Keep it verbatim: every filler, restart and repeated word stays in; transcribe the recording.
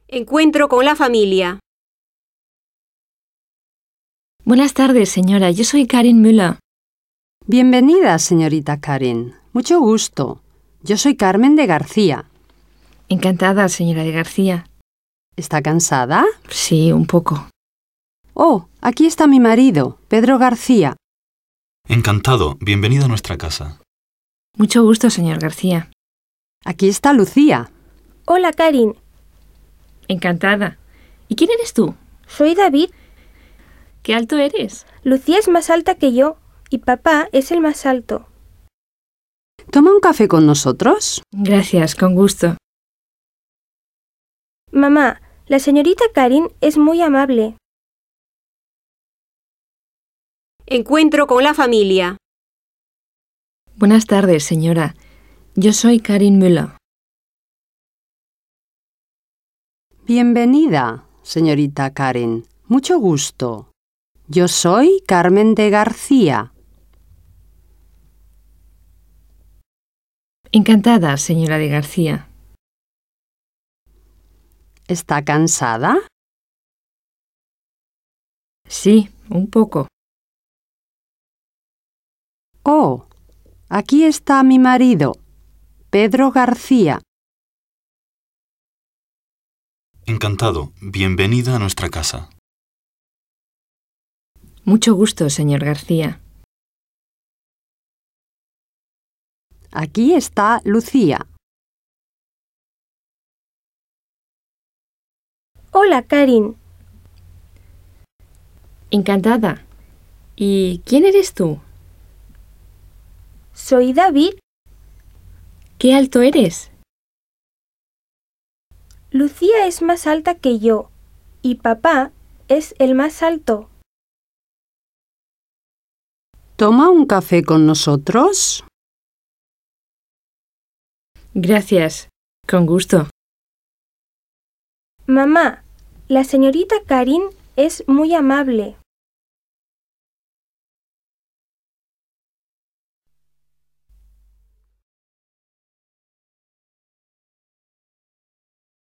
Encuentro con la familia. Buenas tardes, señora. Yo soy Karin Müller. Bienvenida, señorita Karin. Mucho gusto. Yo soy Carmen de García. Encantada, señora de García. ¿Está cansada? Sí, un poco. Oh, aquí está mi marido, Pedro García. Encantado. Bienvenido a nuestra casa. Mucho gusto, señor García. Aquí está Lucía. Hola, Karin. Encantada. ¿Y quién eres tú? Soy David. ¿Qué alto eres? Lucía es más alta que yo y papá es el más alto. ¿Toma un café con nosotros? Gracias, con gusto. Mamá, la señorita Karin es muy amable. Encuentro con la familia. Buenas tardes, señora. Yo soy Karin Müller. Bienvenida, señorita Karin. Mucho gusto. Yo soy Carmen de García. Encantada, señora de García. ¿Está cansada? Sí, un poco. Oh, aquí está mi marido, Pedro García. Encantado. Bienvenida a nuestra casa. Mucho gusto, señor García. Aquí está Lucía. Hola, Karin. Encantada. ¿Y quién eres tú? Soy David. ¿Qué alto eres? Lucía es más alta que yo y papá es el más alto. ¿Toma un café con nosotros? Gracias, con gusto. Mamá, la señorita Karin es muy amable.